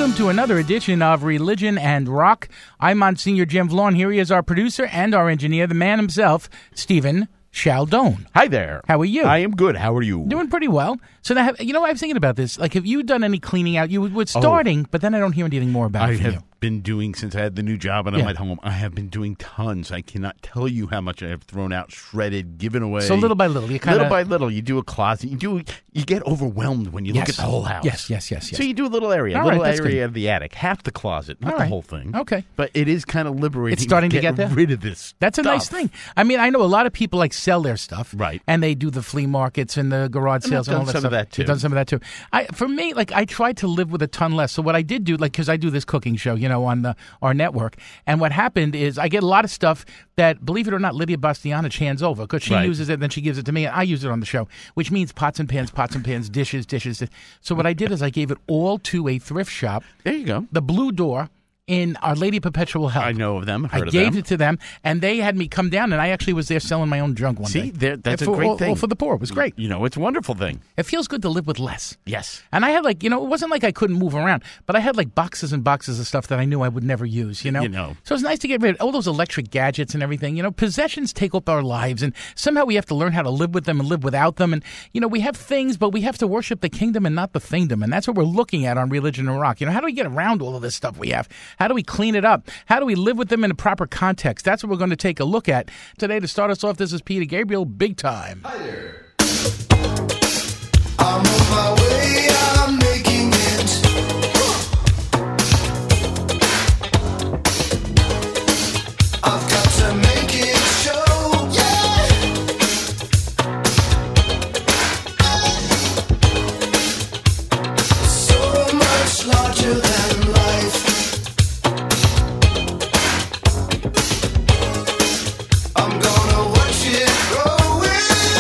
welcome to another edition of Religion and Rock. I'm Monsignor Jim Vlon. Here he is, our producer and our engineer, the man himself, Stephen Chaldone. Hi there. How are you? I am good. How are you? Doing pretty well. So, now, I was thinking about this. Like, have you done any cleaning out? You were starting, but then I don't hear anything more about it from you. Been doing since I had the new job and I'm at home. I have been doing tons. I cannot tell you how much I have thrown out, shredded, given away. So little by little, you little by little, you do a closet. You get overwhelmed when you look at the whole house. Yes. So you do a little area, of the attic, half the closet, not the whole thing. Okay, but it is kind of liberating. It's starting to get there. Rid of this. That's a nice thing. I mean, I know a lot of people sell their stuff, right? And they do the flea markets and the garage sales and all that stuff. I've done some of that too. For me, I tried to live with a ton less. So what I did do, because I do this cooking show, on our network, and what happened is I get a lot of stuff that, believe it or not, Lydia Bastianich hands over because she uses it, and then she gives it to me, and I use it on the show, which means pots and pans, dishes. So what I did is I gave it all to a thrift shop. There you go. The Blue Door in Our Lady Perpetual Help. I know of them. I gave it to them, and they had me come down, and I actually was there selling my own junk one day. See, that's a great thing. All for the poor. It was great. It's a wonderful thing. It feels good to live with less. Yes. And I had it wasn't like I couldn't move around, but I had boxes and boxes of stuff that I knew I would never use, So it's nice to get rid of all those electric gadgets and everything. Possessions take up our lives, and somehow we have to learn how to live with them and live without them. And, we have things, but we have to worship the kingdom and not the thingdom. And that's what we're looking at on Religion and Rock. How do we get around all of this stuff we have? How do we clean it up? How do we live with them in a proper context? That's what we're going to take a look at today. To start us off, this is Peter Gabriel, Big Time. Hi there. I'm on my way, I'm making it. I've got to make it show, yeah. So much larger than life. I'm gonna watch it growing.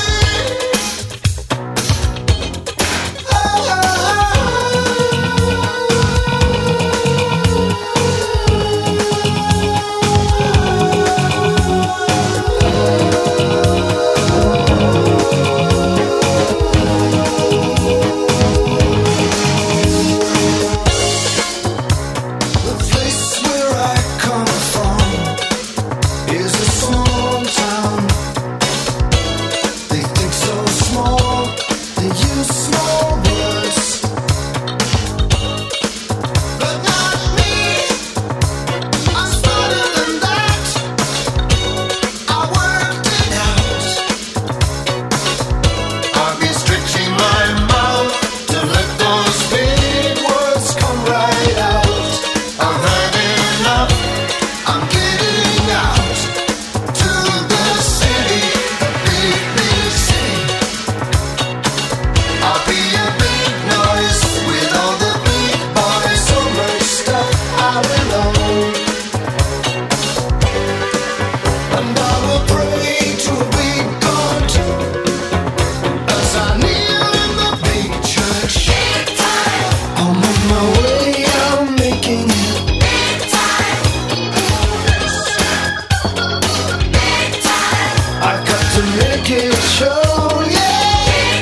The place where I come from is a small town. They think so small, they use small words. But not me, I'm smarter than that. I worked it out. I've been stretching my mouth to let those big words come right out. I've had enough, I'm getting out to the city, the big city. I'll be a big noise with all the big boys. So much stuff I will own. And I will pray to a big God as I kneel in the big church. I'm on my way, I'm making it. I got to make it show, yeah.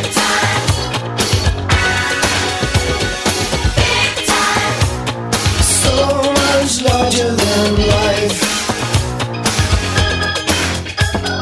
So much larger than life.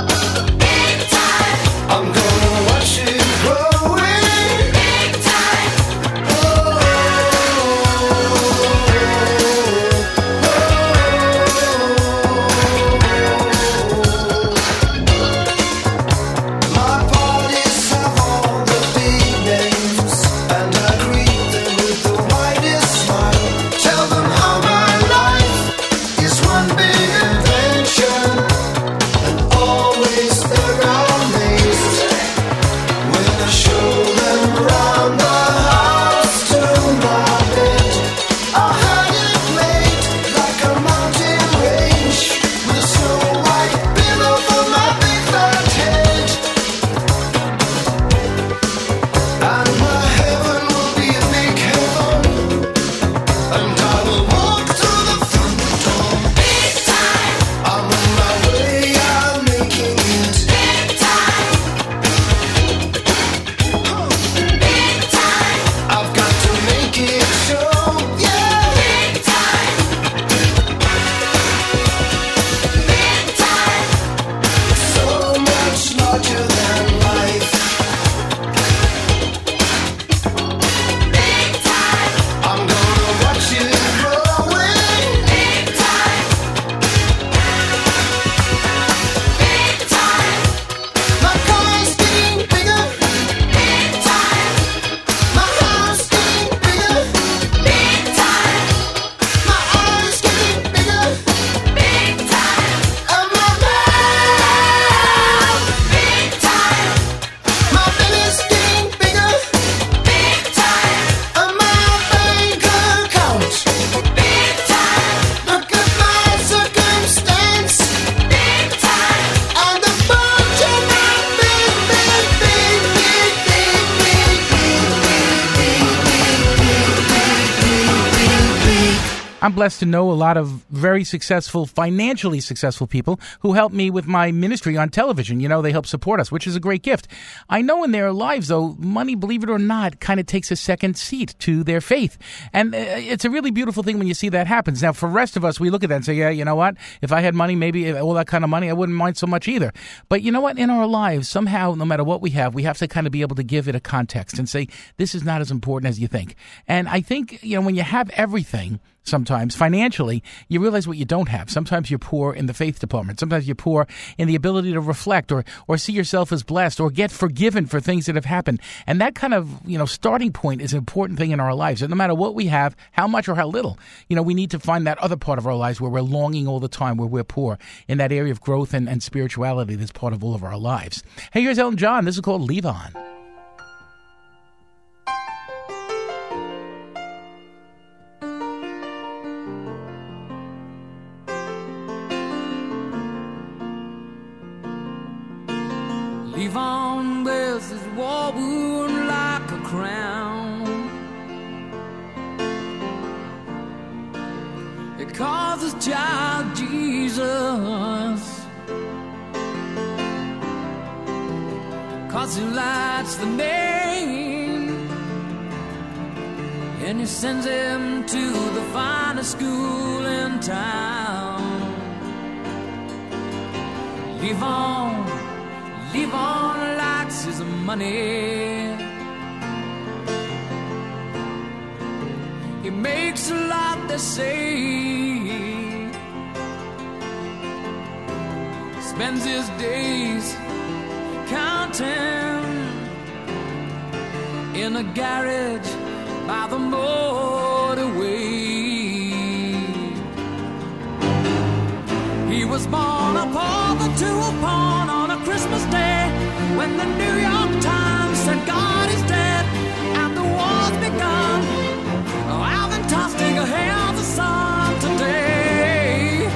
larger than life. Big time. I'm gonna watch you grow away. Big time. Big time. My car's getting bigger. Big time. My house getting bigger. Big time. My eyes getting bigger. Big time. And my mouth. Big time. My belly's getting bigger. Big time. And my bank account. Big time. Look at my circumstance. Big time. And the budget I'm big, big, big, big, big, big, big. I'm blessed to know a lot of very successful, financially successful people who help me with my ministry on television. You know, they help support us, which is a great gift. I know in their lives, though, money, believe it or not, kind of takes a second seat to their faith. And it's a really beautiful thing when you see that happens. Now, for the rest of us, we look at that and say, yeah, you know what? If I had money, maybe all that kind of money, I wouldn't mind so much either. But you know what? In our lives, somehow, no matter what we have to kind of be able to give it a context and say, this is not as important as you think. And I think, you know, when you have everything, sometimes financially, you realize what you don't have. Sometimes you're poor in the faith department. Sometimes you're poor in the ability to reflect or see yourself as blessed or get forgiven for things that have happened. And that kind of, you know, starting point is an important thing in our lives. And no matter what we have, how much or how little, you know, we need to find that other part of our lives where we're longing all the time, where we're poor, in that area of growth and spirituality that's part of all of our lives. Hey, here's Elton John. This is called Leave On. Levon wears his war wound like a crown. It calls his child Jesus, 'cause he lights the name, and he sends him to the finest school in town. Levon likes his money. He makes a lot, they say. Spends his days counting in a garage by the motorway. He was born a pauper to a pawn on a Christmas Day, when the New York Times said God is dead and the war's begun. Oh, Alvin Tostinger hails the sun today,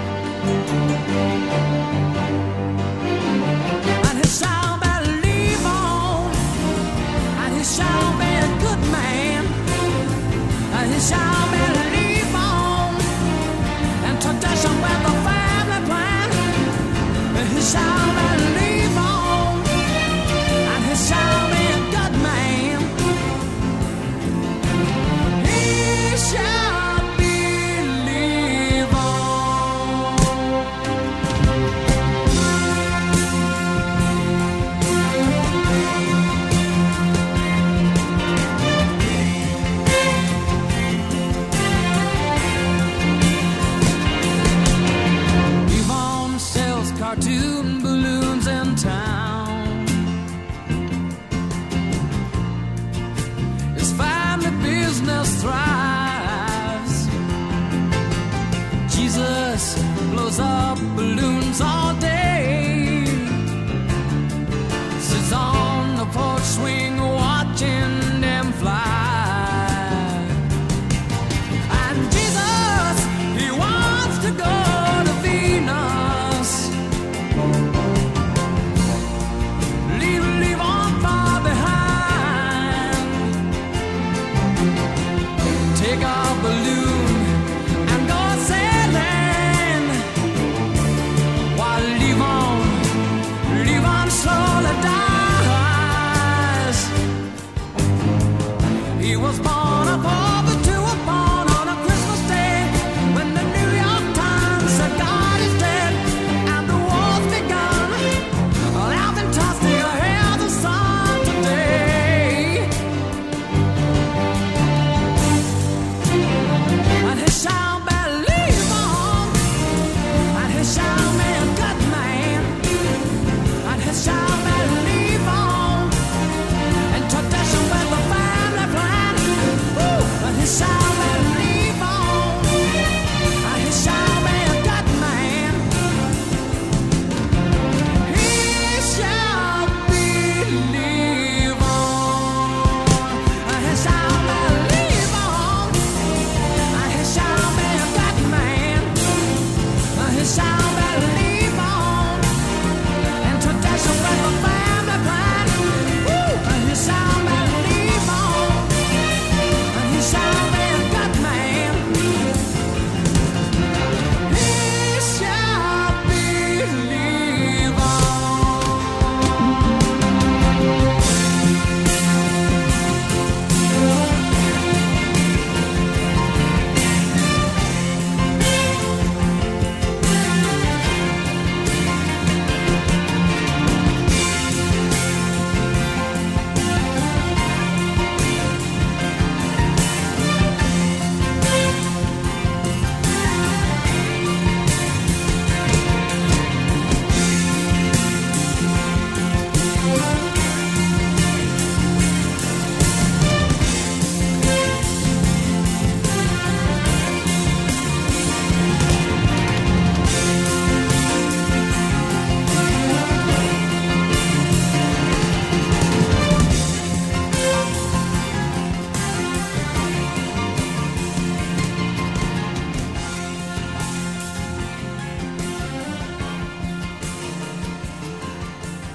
and he shall believe on, and he shall be a good man, and he shall believe on, and tradition with the family plan, and he shall believe on, and he shall be a good man. He shall believe on. Levon sells cartoon balloons in town. His family business thrives. Jesus blows up balloons all day, sits on the porch swing watching them fly. And Jesus, he wants to go to Venus. Leave on far behind. Take a balloon and go sailing, while leave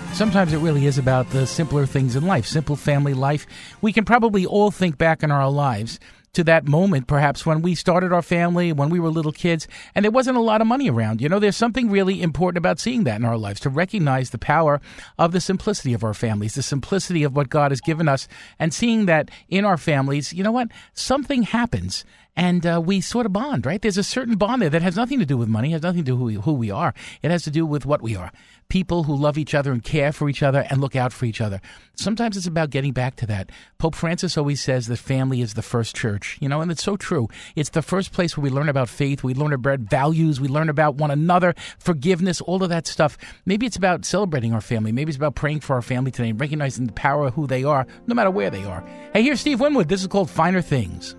Sometimes it really is about the simpler things in life, simple family life. We can probably all think back in our lives to that moment, perhaps, when we started our family, when we were little kids, and there wasn't a lot of money around. You know, there's something really important about seeing that in our lives, to recognize the power of the simplicity of our families, the simplicity of what God has given us, and seeing that in our families, you know what, something happens. And we sort of bond, right? There's a certain bond there that has nothing to do with money, has nothing to do with who we are. It has to do with what we are. People who love each other and care for each other and look out for each other. Sometimes it's about getting back to that. Pope Francis always says that family is the first church, you know, and it's so true. It's the first place where we learn about faith, we learn about values, we learn about one another, forgiveness, all of that stuff. Maybe it's about celebrating our family. Maybe it's about praying for our family today and recognizing the power of who they are, no matter where they are. Hey, here's Steve Winwood. This is called Finer Things.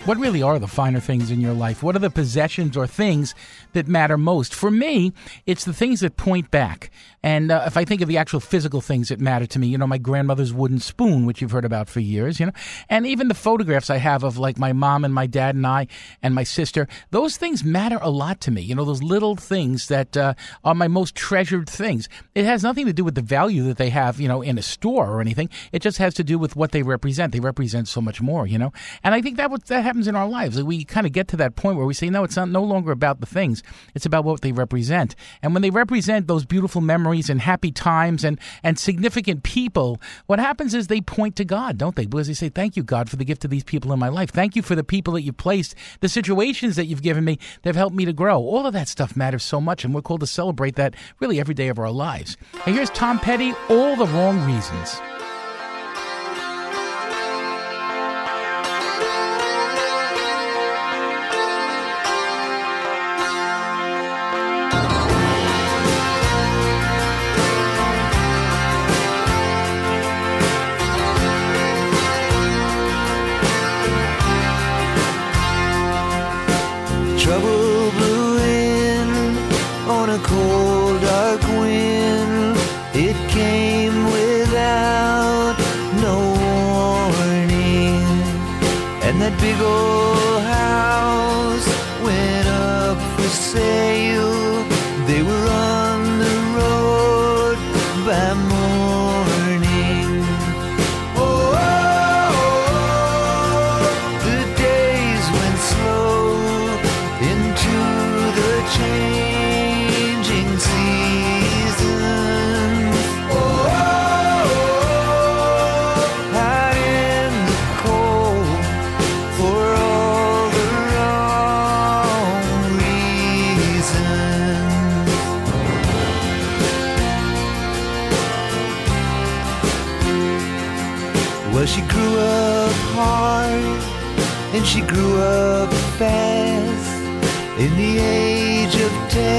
What really are the finer things in your life? What are the possessions or things that matter most? For me, it's the things that point back. And if I think of the actual physical things that matter to me, my grandmother's wooden spoon, which you've heard about for years, and even the photographs I have of like my mom and my dad and I and my sister, those things matter a lot to me. Those little things that are my most treasured things. It has nothing to do with the value that they have, in a store or anything. It just has to do with what they represent. They represent so much more, And I think that happens in our lives. We kind of get to that point where we say, no, it's no longer about the things. It's about what they represent. And when they represent those beautiful memories and happy times and significant people, what happens is they point to God, don't they? Because they say, thank you, God, for the gift of these people in my life. Thank you for the people that you've placed, the situations that you've given me that have helped me to grow. All of that stuff matters so much, and we're called to celebrate that really every day of our lives. And here's Tom Petty, All the Wrong Reasons. Trouble blew in on a cold, dark wind. It came without no warning, and that big old house went up for sale. They were on the road by morning. Oh, the days went slow into the changing season. Oh, out in the cold for all the wrong reasons. Well, she grew up hard and she grew up fast. In the age of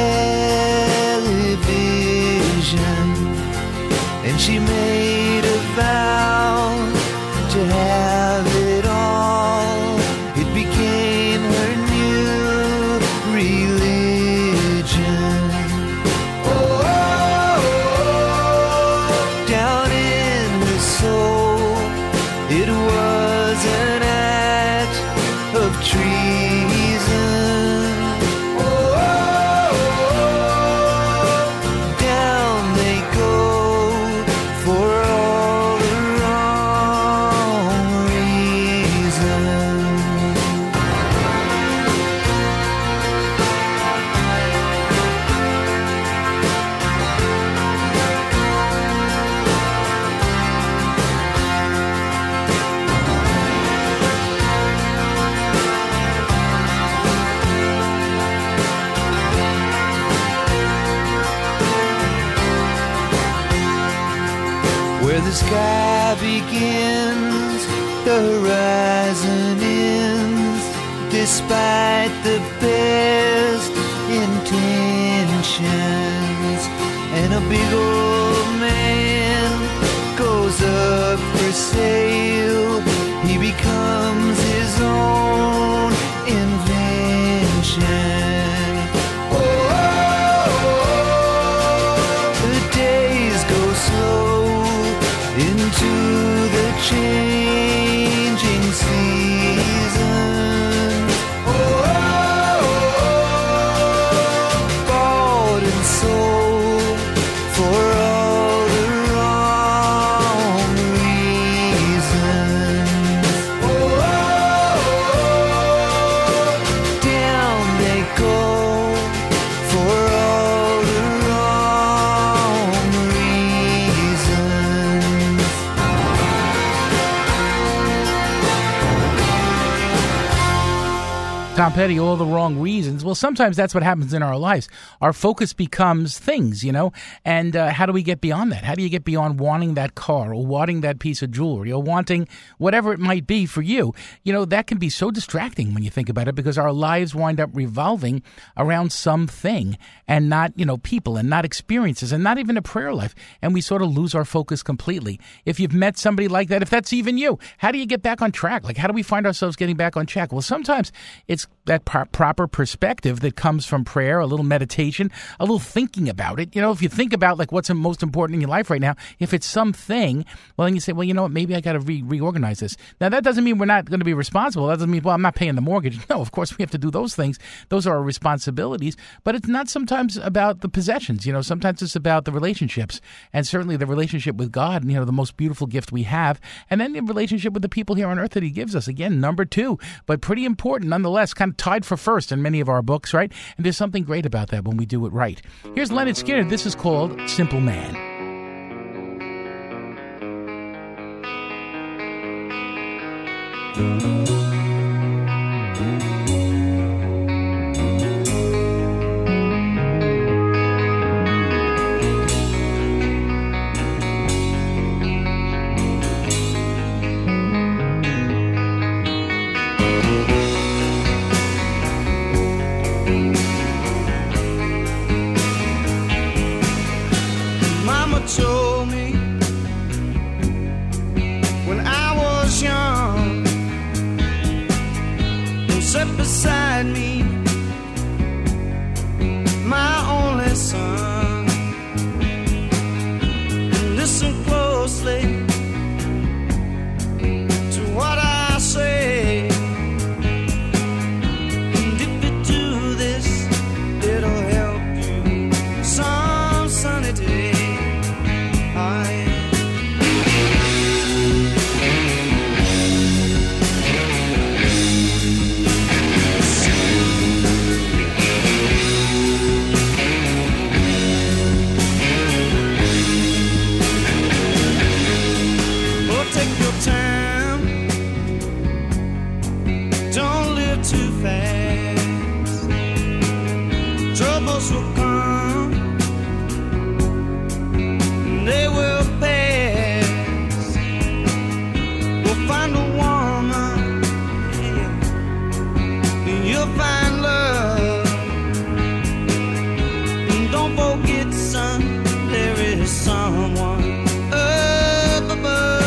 television, and she made a vow to have it all. It became her new religion. Oh, down in her soul, it was an act of treason. Where the sky begins, the horizon ends. Despite the best intentions, and a big old man goes up for sale. He becomes his own invention. The days go slow into the changing season. Bought and sold for all the wrong reasons. Tom Petty, all the wrong reasons. Well, sometimes that's what happens in our lives. Our focus becomes things, and how do we get beyond that? How do you get beyond wanting that car or wanting that piece of jewelry or wanting whatever it might be for you? That can be so distracting when you think about it, because our lives wind up revolving around something and not, people and not experiences and not even a prayer life. And we sort of lose our focus completely. If you've met somebody like that, if that's even you, how do you get back on track? Like, how do we find ourselves getting back on track? Well, sometimes it's that proper perspective that comes from prayer, a little meditation, a little thinking about it. If you think about like what's most important in your life right now, if it's something, well, then you say, well, you know what, maybe I got to reorganize this. Now, that doesn't mean we're not going to be responsible. That doesn't mean, well, I'm not paying the mortgage. No, of course we have to do those things. Those are our responsibilities. But it's not sometimes about the possessions. Sometimes it's about the relationships, and certainly the relationship with God, the most beautiful gift we have, and then the relationship with the people here on earth that he gives us. Again, number 2, but pretty important nonetheless, kind of tied for first in many of our books, right? And there's something great about that when we do it right. Here's Leonard Skinner. This is called Simple Man. Mama told me when I was young, and sat beside me, my only son. Listen closely to what I say, and if you do this, it'll help you some sunny day. Take your time, don't live too fast. Troubles will come, and they will pass. We'll find a woman, and you'll find love. And don't forget, son, there is someone up above.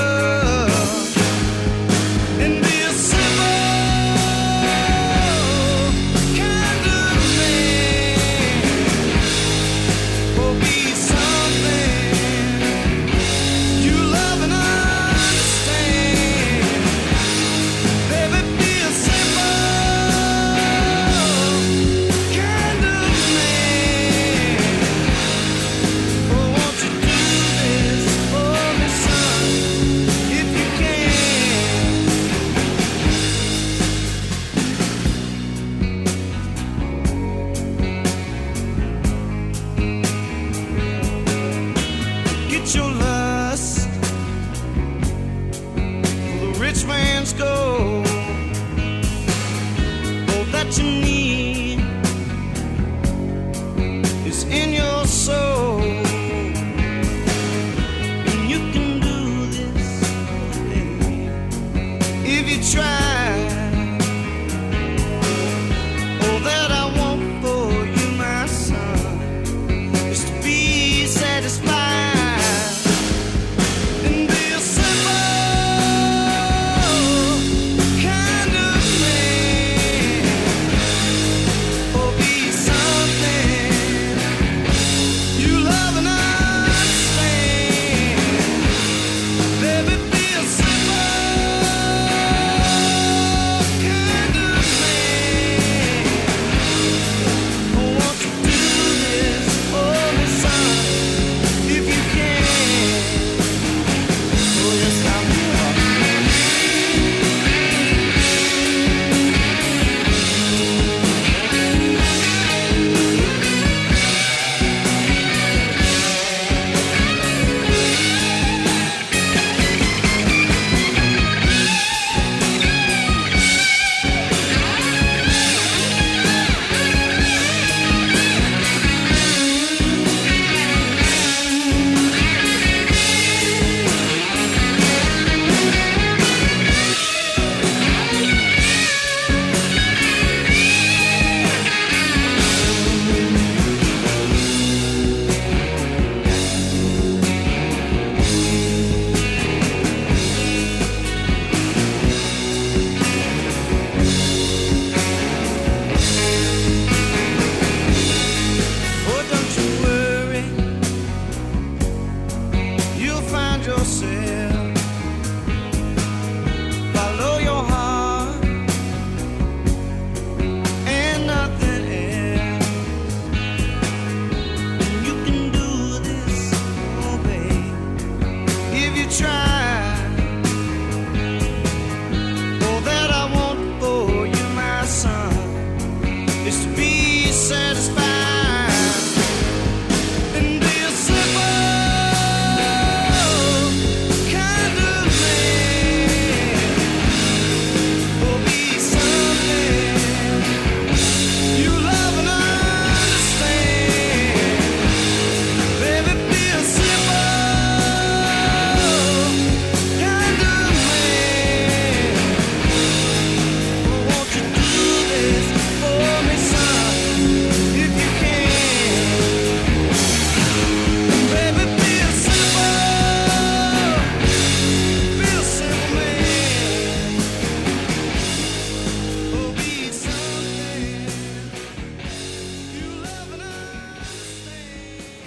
Your lust for the rich man's gold, all that you need is in your soul, and you can do this if you try. All that I want for you, my son, is to be satisfied.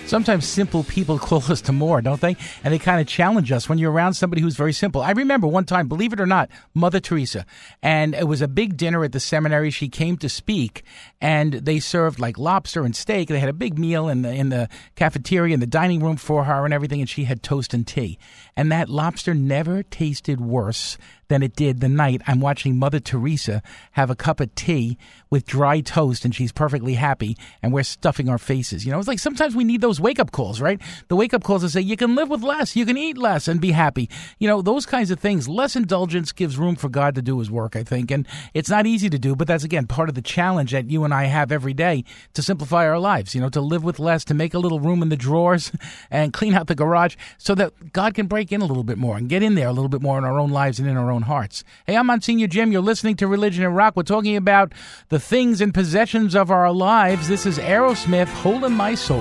Sometimes simple people call us to more, don't they? And they kind of challenge us when you're around somebody who's very simple. I remember one time, believe it or not, Mother Teresa. And it was a big dinner at the seminary. She came to speak, and they served like lobster and steak. They had a big meal in the cafeteria, in the dining room for her and everything, and she had toast and tea. And that lobster never tasted worse than it did the night I'm watching Mother Teresa have a cup of tea with dry toast, and she's perfectly happy, and we're stuffing our faces. You know, it's like sometimes we need those wake-up calls, right? The wake-up calls that say you can live with less, you can eat less, and be happy. You know, those kinds of things. Less indulgence gives room for God to do his work, I think, and it's not easy to do, but that's, again, part of the challenge that you and I have every day to simplify our lives, you know, to live with less, to make a little room in the drawers and clean out the garage so that God can break in a little bit more and get in there a little bit more in our own lives and in our own hearts. Hey, I'm Monsignor Jim. You're listening to Religion and Rock. We're talking about the things and possessions of our lives. This is Aerosmith, Hole in My Soul.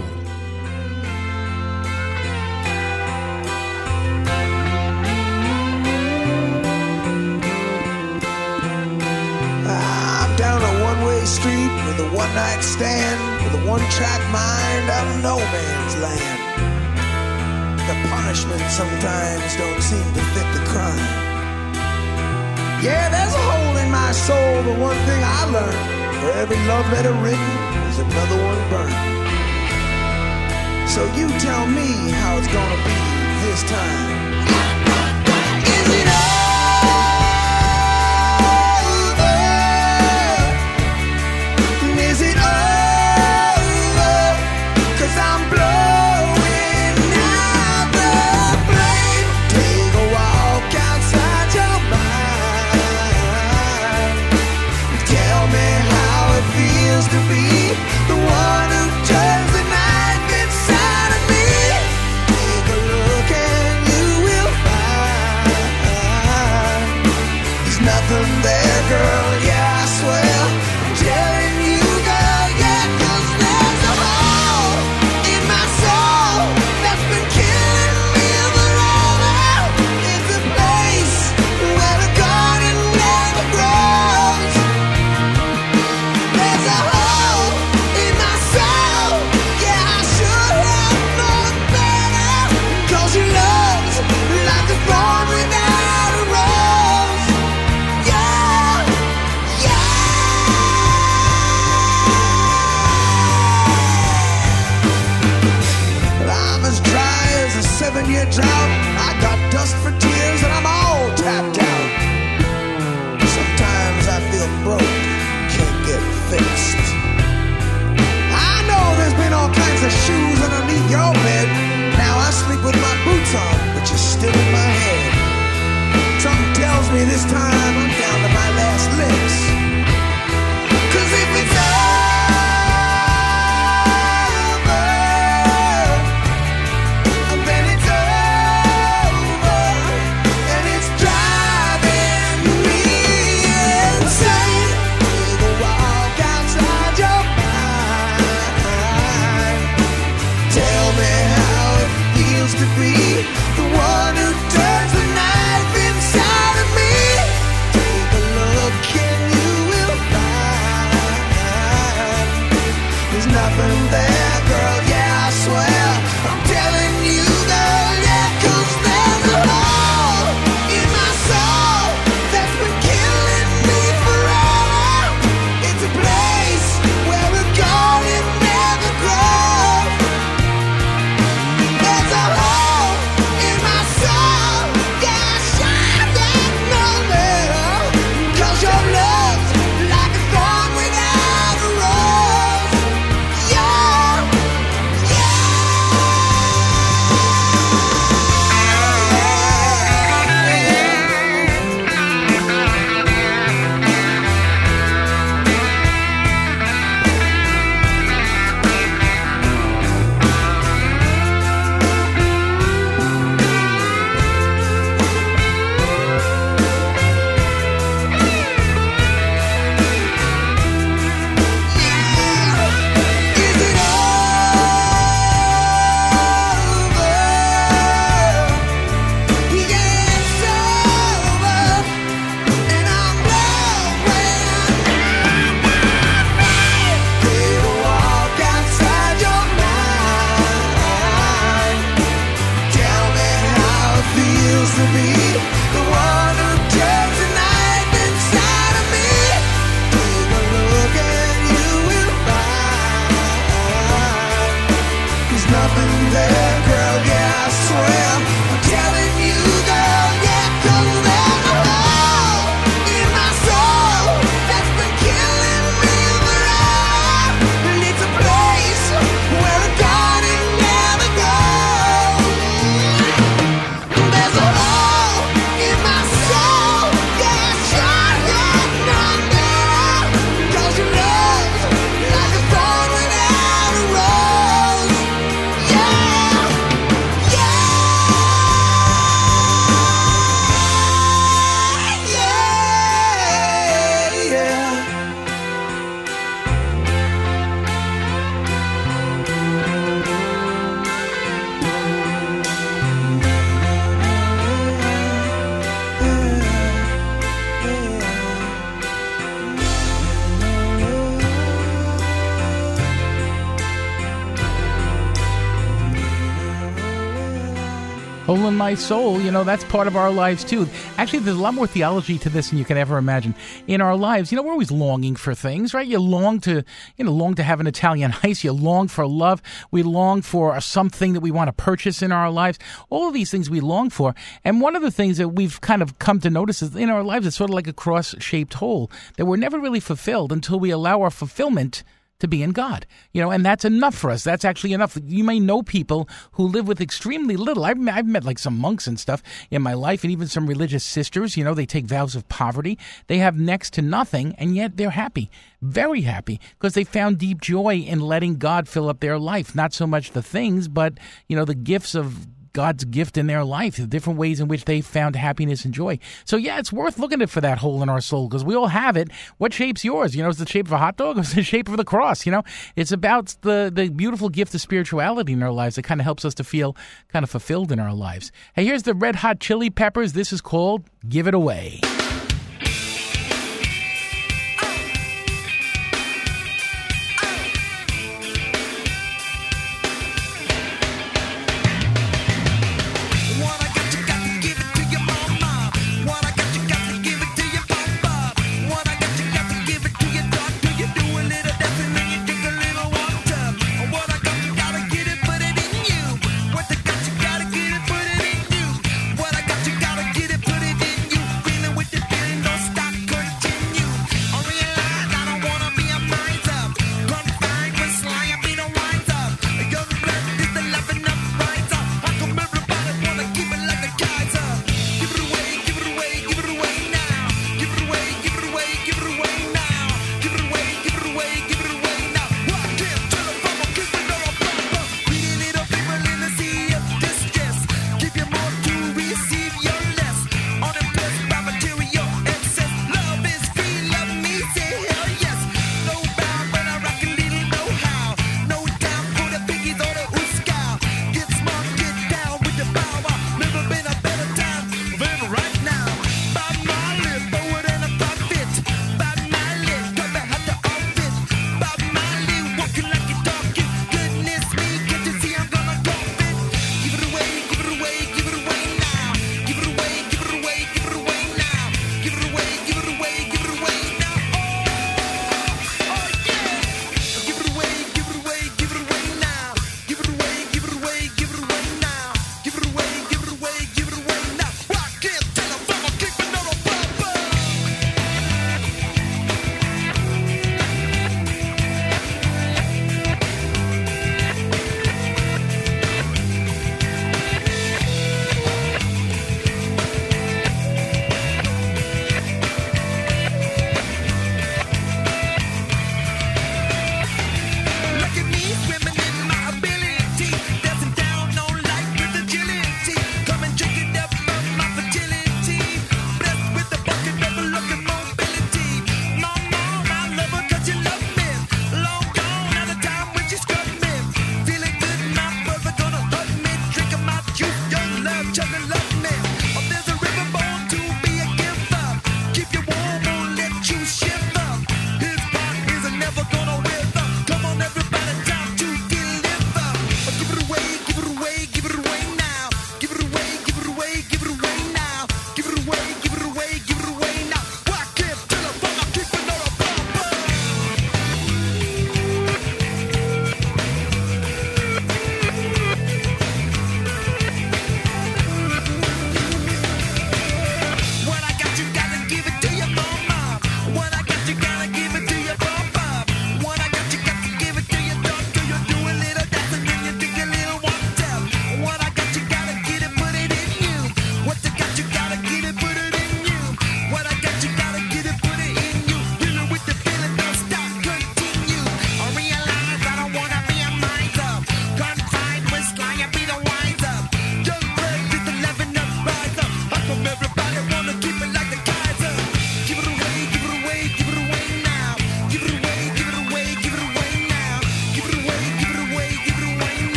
I'm down a one-way street with a one-night stand, with a one-track mind out of no man's land. The punishment sometimes don't seem to fit the crime. Yeah, there's a hole in my soul, but one thing I learned, for every love letter written, there's another one burned. So you tell me how it's gonna be this time. Is it over? Is it over? 'Cause I'm blowing out the flame. Take a walk outside your mind. Tell me how it feels to be the one who turns the knife inside of me. Take a look and you will find there's nothing there, girl. Yeah, I swear. I'm telling you, girl, yeah, 'cause there's a hole in my soul that's been killing me forever. It's a place where the garden never grows. There's a hole in my soul. Yeah, I should have known better. 'Cause your love's like a thorn without a rose. Yeah. in my soul, that's part of our lives too. Actually, there's a lot more theology to this than you can ever imagine. In our lives, we're always longing for things, right? You long to have an Italian ice. You long for love. We long for something that we want to purchase in our lives. All of these things we long for. And one of the things that we've kind of come to notice is in our lives, it's sort of like a cross-shaped hole that we're never really fulfilled until we allow our fulfillment to be in God, and that's enough for us. That's actually enough. You may know people who live with extremely little. I've met like some monks and stuff in my life, and even some religious sisters. They take vows of poverty. They have next to nothing, and yet they're happy, very happy, because they found deep joy in letting God fill up their life. Not so much the things, but the gifts of God's gift in their life, the different ways in which they found happiness and joy. So yeah, it's worth looking for that hole in our soul, because we all have it. What shape's yours? Is the shape of a hot dog or is the shape of the cross? It's about the beautiful gift of spirituality in our lives that kind of helps us to feel kind of fulfilled in our lives. Hey, here's the Red Hot Chili Peppers. This is called Give It Away. With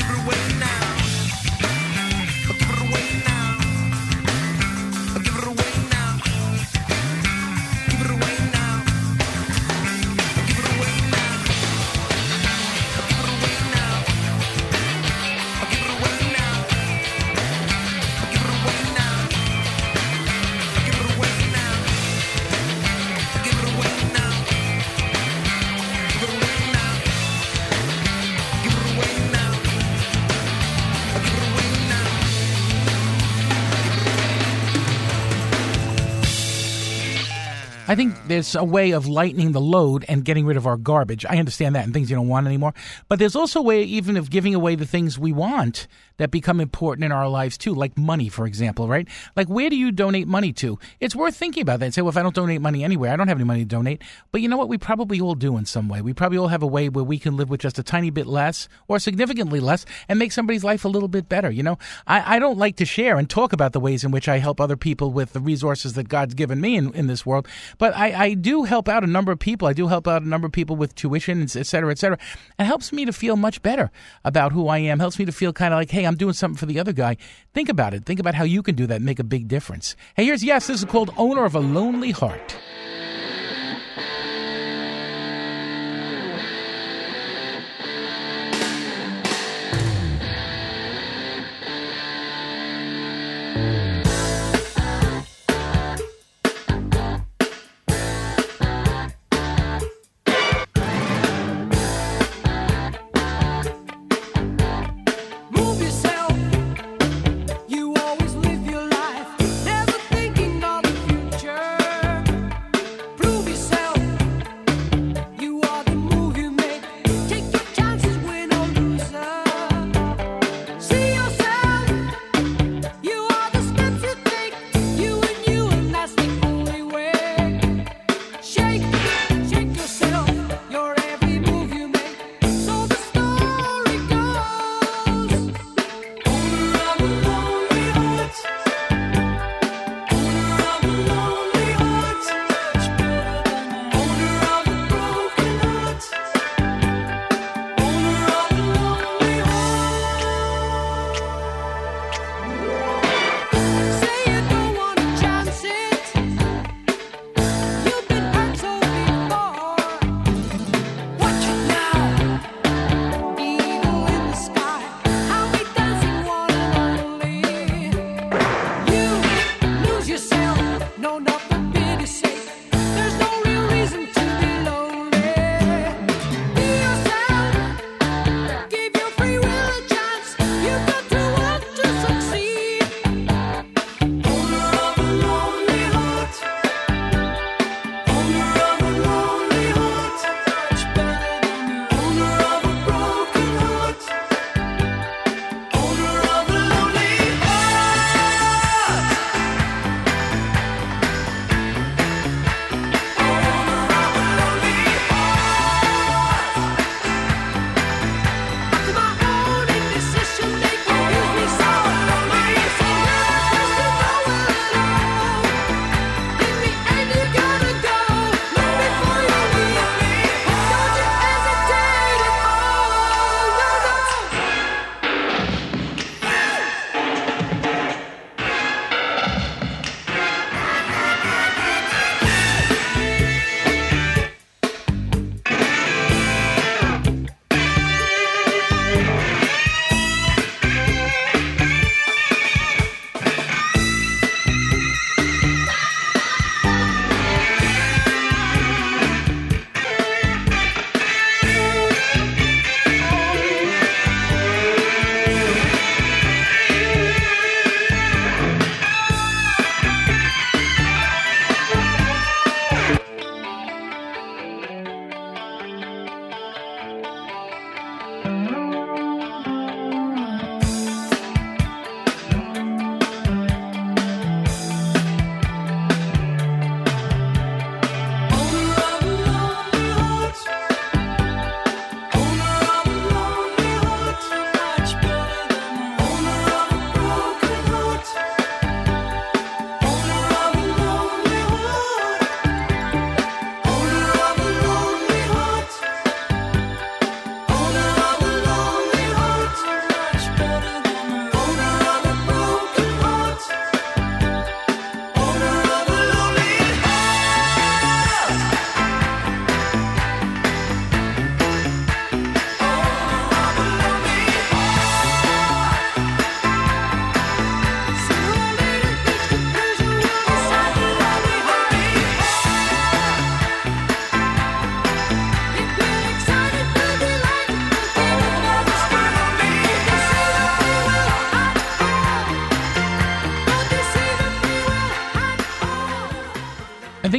I think there's a way of lightening the load and getting rid of our garbage. I understand that, and things you don't want anymore. But there's also a way even of giving away the things we want that become important in our lives too, like money, for example, right? Like, where do you donate money to? It's worth thinking about that and say, well, if I don't donate money anywhere, I don't have any money to donate. But you know what? We probably all do in some way. We probably all have a way where we can live with just a tiny bit less or significantly less and make somebody's life a little bit better. You know, I don't like to share and talk about the ways in which I help other people with the resources that God's given me in this world. But I do help out a number of people. I do help out a number of people with tuition, et cetera, et cetera. It helps me to feel much better about who I am. Helps me to feel kind of like, hey, I'm doing something for the other guy. Think about it. Think about how you can do that and make a big difference. Hey, here's Yes. This is called Owner of a Lonely Heart. You always live your life, never thinking of the future.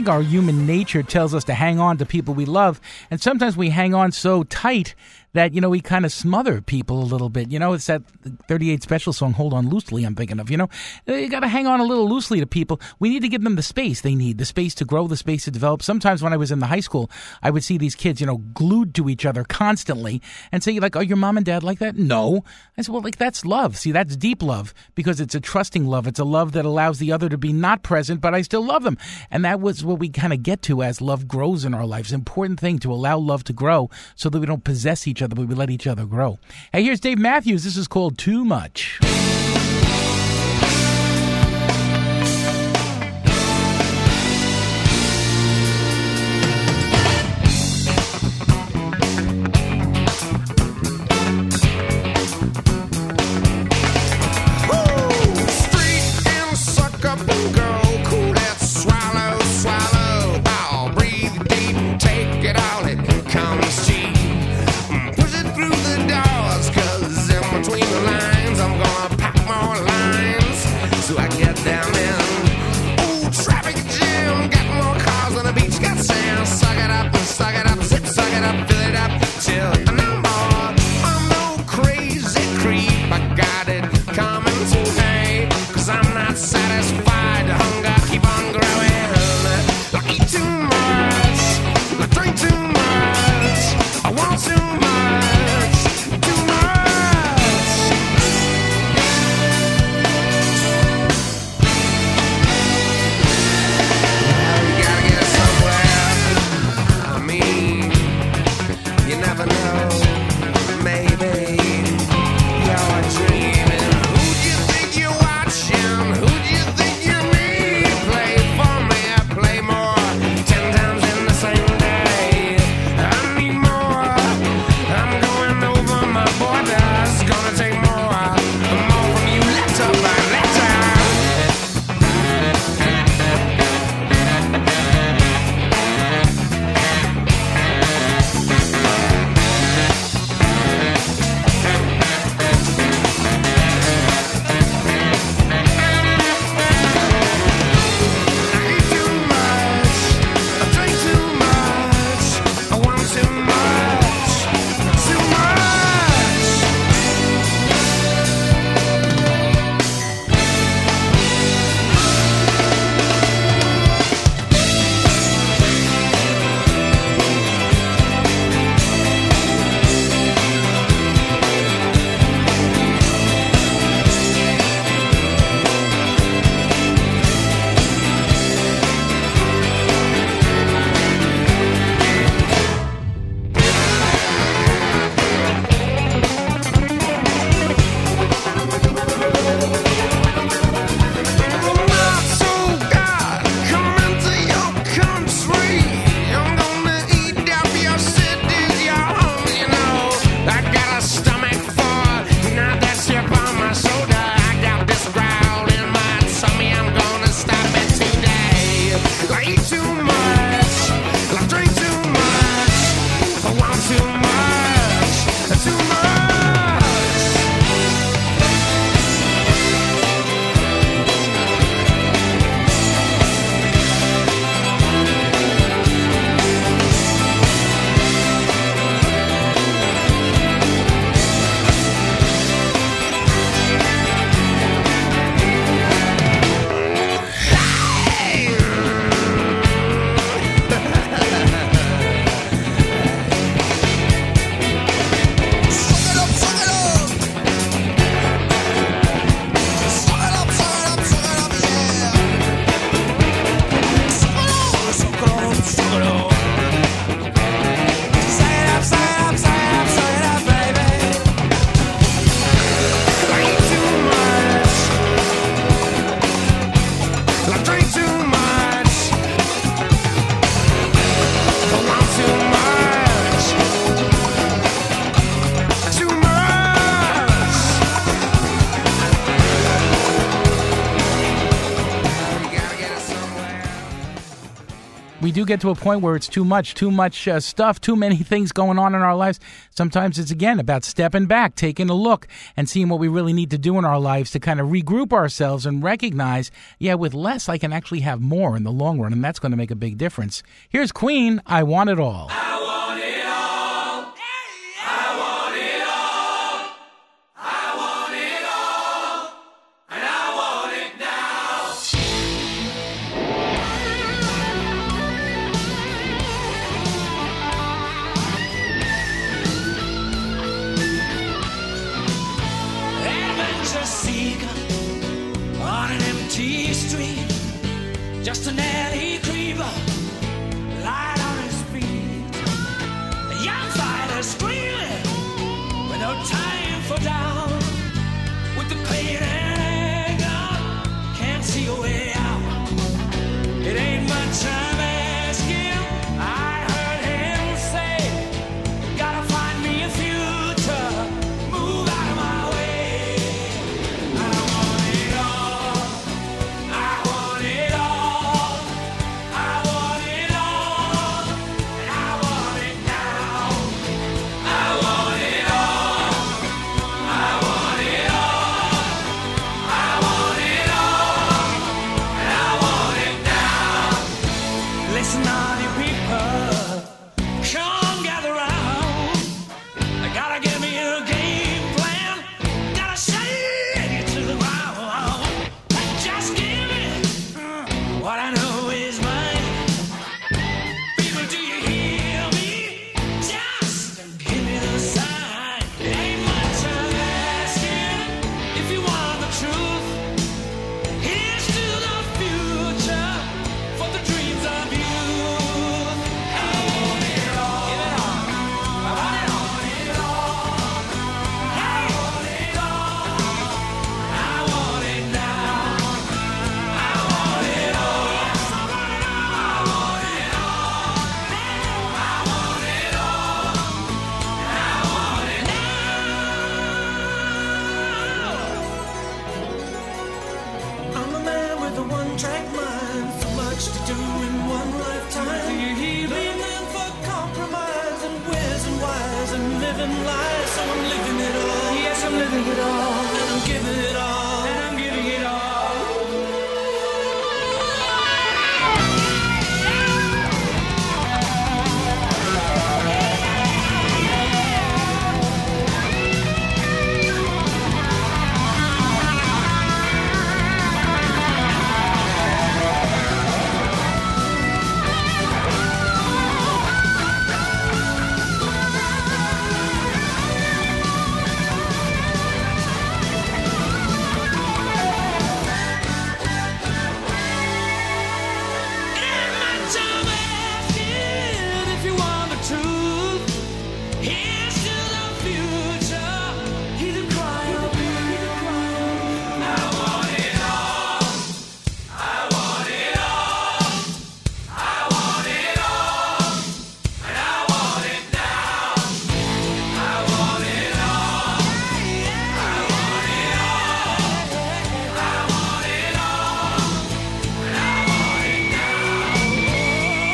think our human nature tells us to hang on to people we love, and sometimes we hang on so tight that, we kind of smother people a little bit. It's that 38 Special song, Hold On Loosely, I'm thinking of. You got to hang on a little loosely to people. We need to give them the space they need, the space to grow, the space to develop. Sometimes when I was in the high school, I would see these kids, glued to each other constantly and say, are your mom and dad like that? No. I said, well, that's love. See, that's deep love because it's a trusting love. It's a love that allows the other to be not present, but I still love them. And that was what we kind of get to as love grows in our lives. Important thing to allow love to grow so that we don't possess each other, but we let each other grow. Hey, here's Dave Matthews. This is called Too Much. Push it through the doors, 'cause in between the lines I'm gonna we do get to a point where it's too much stuff, too many things going on in our lives. Sometimes it's, again, about stepping back, taking a look, and seeing what we really need to do in our lives to kind of regroup ourselves and recognize, with less I can actually have more in the long run, and that's going to make a big difference. Here's Queen, I Want It All. I want it all. I want it all. I want it all. And I want it now. Adventure seeker on an empty street. Just an alley creeper, light on his feet. A young fighter screaming with no time for doubt. With the pain and anger, can't see a way out. It ain't much I'm asking. I heard him say, gotta find me a future, move out of my way. I want it all. I want it all. I want it all. And I want it now. I want it all. I want it all. I want it all. And I want it now. Listen, all you people, come gather round. I gotta give me a game plan. Gotta shake it to the ground. Just give me what I know is mine. People, do you hear me? Just give me the sign. It ain't much I'm asking. If you want the truth, here's to the future for the dreams of youth. I want it all. Give it all. I want it all. I want it all. I want it now. I want it all. I want it all. I want it all. And I want it now. I'm a man with a one-track mind. So much to do in one lifetime. Do you hear me? Living for compromise and where's and why's and living lies. So I'm living it all. Yes, I'm living it all. And I'm giving it all. And I'm giving it all. If you want the truth, here's to the future. Hear the cry of I want it all. I want it all. I want it all. And I want it now. I want it all. I want it all. I want it all. And I want it now.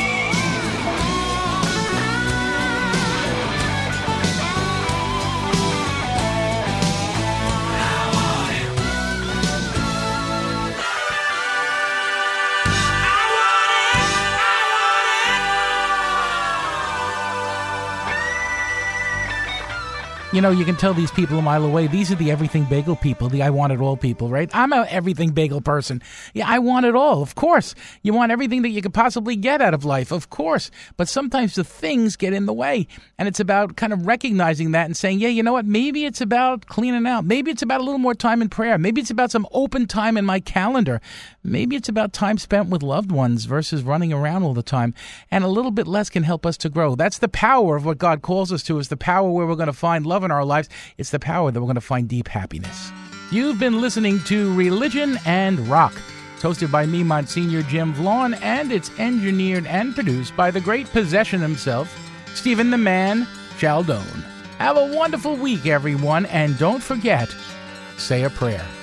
You know, you can tell these people a mile away. These are the everything bagel people, the I want it all people, right? I'm a everything bagel person. Yeah, I want it all, of course. You want everything that you could possibly get out of life, of course. But sometimes the things get in the way. And it's about kind of recognizing that and saying, yeah, you know what? Maybe it's about cleaning out. Maybe it's about a little more time in prayer. Maybe it's about some open time in my calendar. Maybe it's about time spent with loved ones versus running around all the time. And a little bit less can help us to grow. That's the power of what God calls us to, is the power where we're going to find love in our lives. It's the power that we're going to find deep happiness. You've been listening to Religion and Rock. It's hosted by me, Monsignor Jim Vaughn, and it's engineered and produced by the great possession himself, Stephen the Man Chaldone. Have a wonderful week, everyone, and don't forget, say a prayer.